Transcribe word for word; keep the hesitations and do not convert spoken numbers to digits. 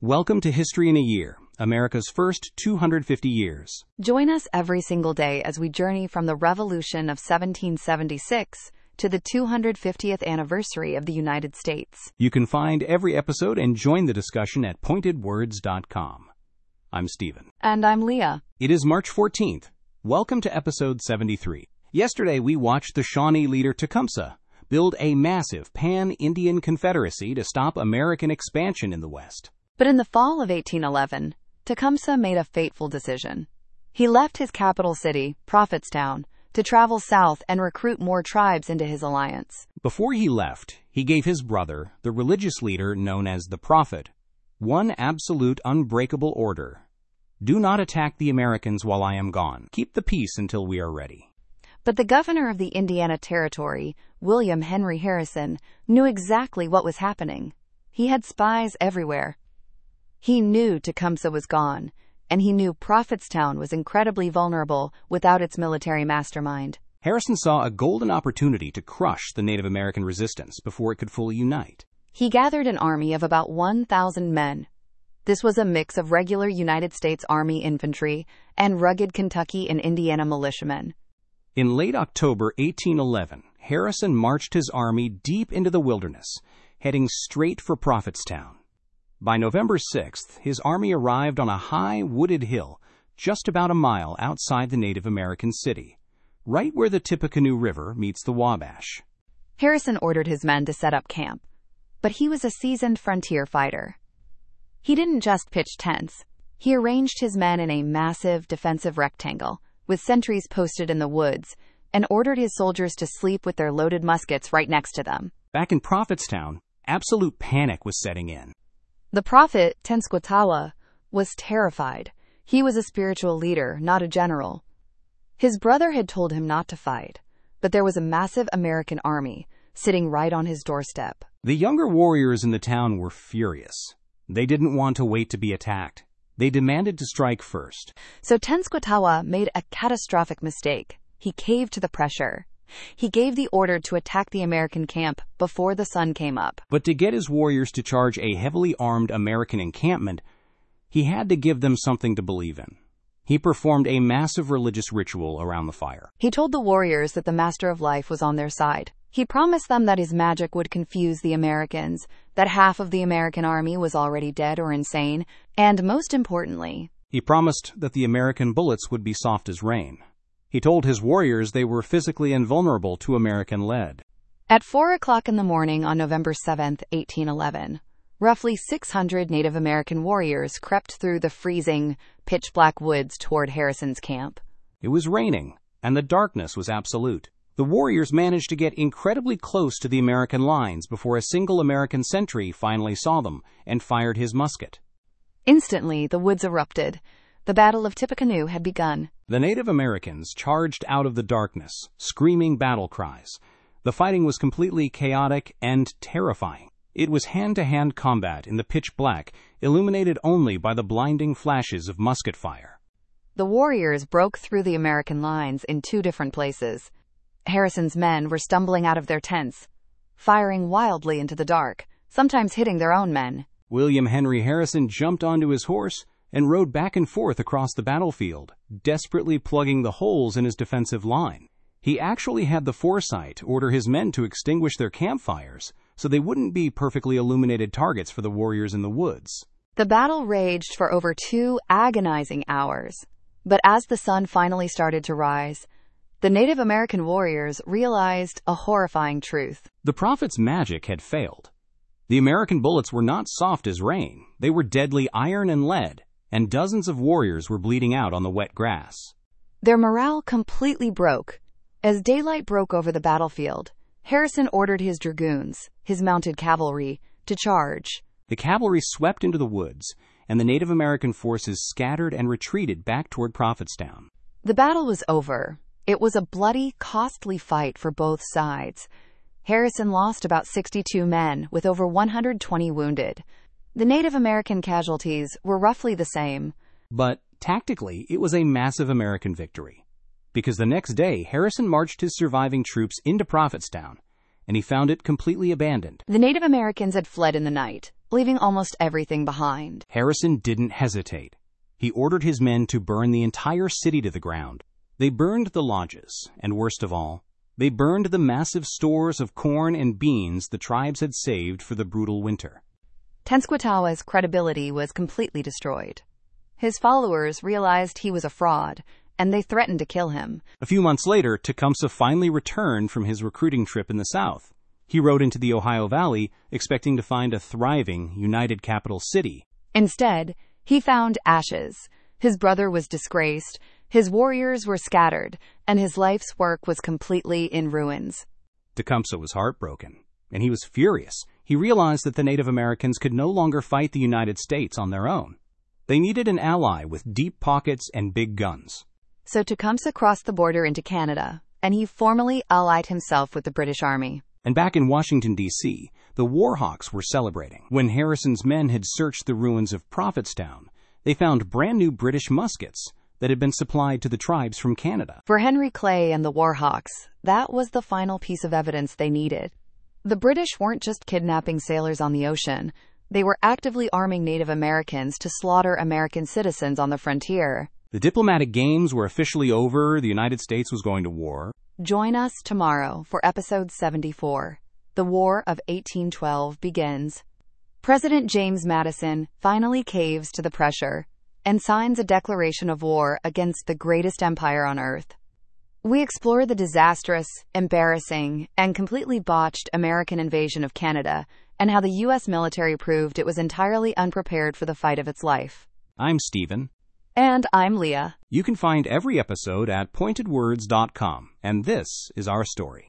Welcome to History in a Year, America's first two hundred fifty years. Join us every single day as we journey from the Revolution of seventeen seventy-six to the two hundred fiftieth anniversary of the United States. You can find every episode and join the discussion at pointed words dot com. I'm Stephen. And I'm Leah. It is March fourteenth. Welcome to episode seventy-three. Yesterday, we watched the Shawnee leader Tecumseh build a massive pan-Indian confederacy to stop American expansion in the West. But in the fall of eighteen eleven, Tecumseh made a fateful decision. He left his capital city, Prophetstown, to travel south and recruit more tribes into his alliance. Before he left, he gave his brother, the religious leader known as the Prophet, one absolute unbreakable order. Do not attack the Americans while I am gone. Keep the peace until we are ready. But the governor of the Indiana Territory, William Henry Harrison, knew exactly what was happening. He had spies everywhere. He knew Tecumseh was gone, and he knew Prophetstown was incredibly vulnerable without its military mastermind. Harrison saw a golden opportunity to crush the Native American resistance before it could fully unite. He gathered an army of about one thousand men. This was a mix of regular United States Army infantry and rugged Kentucky and Indiana militiamen. In late October eighteen eleven, Harrison marched his army deep into the wilderness, heading straight for Prophetstown. By November sixth, his army arrived on a high, wooded hill just about a mile outside the Native American city, right where the Tippecanoe River meets the Wabash. Harrison ordered his men to set up camp, but he was a seasoned frontier fighter. He didn't just pitch tents. He arranged his men in a massive defensive rectangle, with sentries posted in the woods, and ordered his soldiers to sleep with their loaded muskets right next to them. Back in Prophetstown, absolute panic was setting in. The prophet, Tenskwatawa, was terrified. He was a spiritual leader, not a general. His brother had told him not to fight, but there was a massive American army sitting right on his doorstep. The younger warriors in the town were furious. They didn't want to wait to be attacked. They demanded to strike first. So Tenskwatawa made a catastrophic mistake. He caved to the pressure. He gave the order to attack the American camp before the sun came up. But to get his warriors to charge a heavily armed American encampment, he had to give them something to believe in. He performed a massive religious ritual around the fire. He told the warriors that the Master of Life was on their side. He promised them that his magic would confuse the Americans, that half of the American army was already dead or insane, and most importantly, he promised that the American bullets would be soft as rain. He told his warriors they were physically invulnerable to American lead. At four o'clock in the morning on November seventh, eighteen eleven, roughly six hundred Native American warriors crept through the freezing, pitch-black woods toward Harrison's camp. It was raining, and the darkness was absolute. The warriors managed to get incredibly close to the American lines before a single American sentry finally saw them and fired his musket. Instantly, the woods erupted. The Battle of Tippecanoe had begun. The Native Americans charged out of the darkness, screaming battle cries. The fighting was completely chaotic and terrifying. It was hand-to-hand combat in the pitch black, illuminated only by the blinding flashes of musket fire. The warriors broke through the American lines in two different places. Harrison's men were stumbling out of their tents, firing wildly into the dark, sometimes hitting their own men. William Henry Harrison jumped onto his horse and rode back and forth across the battlefield, desperately plugging the holes in his defensive line. He actually had the foresight to order his men to extinguish their campfires so they wouldn't be perfectly illuminated targets for the warriors in the woods. The battle raged for over two agonizing hours. But as the sun finally started to rise, the Native American warriors realized a horrifying truth. The Prophet's magic had failed. The American bullets were not soft as rain. They were deadly iron and lead, and dozens of warriors were bleeding out on the wet grass. Their morale completely broke. As daylight broke over the battlefield, Harrison ordered his dragoons, his mounted cavalry, to charge. The cavalry swept into the woods, and the Native American forces scattered and retreated back toward Prophetstown. The battle was over. It was a bloody, costly fight for both sides. Harrison lost about sixty-two men, with over one hundred twenty wounded. The Native American casualties were roughly the same. But tactically, it was a massive American victory, because the next day, Harrison marched his surviving troops into Prophetstown, and he found it completely abandoned. The Native Americans had fled in the night, leaving almost everything behind. Harrison didn't hesitate. He ordered his men to burn the entire city to the ground. They burned the lodges, and worst of all, they burned the massive stores of corn and beans the tribes had saved for the brutal winter. Tenskwatawa's credibility was completely destroyed. His followers realized he was a fraud, and they threatened to kill him. A few months later, Tecumseh finally returned from his recruiting trip in the South. He rode into the Ohio Valley, expecting to find a thriving, united capital city. Instead, he found ashes. His brother was disgraced, his warriors were scattered, and his life's work was completely in ruins. Tecumseh was heartbroken, and he was furious. He realized that the Native Americans could no longer fight the United States on their own. They needed an ally with deep pockets and big guns. So Tecumseh crossed the border into Canada, and he formally allied himself with the British Army. And back in Washington, D C, the Warhawks were celebrating. When Harrison's men had searched the ruins of Prophetstown, they found brand new British muskets that had been supplied to the tribes from Canada. For Henry Clay and the Warhawks, that was the final piece of evidence they needed. The British weren't just kidnapping sailors on the ocean. They were actively arming Native Americans to slaughter American citizens on the frontier. The diplomatic games were officially over. The United States was going to war. Join us tomorrow for episode seventy-four. The War of eighteen twelve begins. President James Madison finally caves to the pressure and signs a declaration of war against the greatest empire on earth. We explore the disastrous, embarrassing, and completely botched American invasion of Canada and how the U S military proved it was entirely unprepared for the fight of its life. I'm Stephen. And I'm Leah. You can find every episode at pointed words dot com, and this is our story.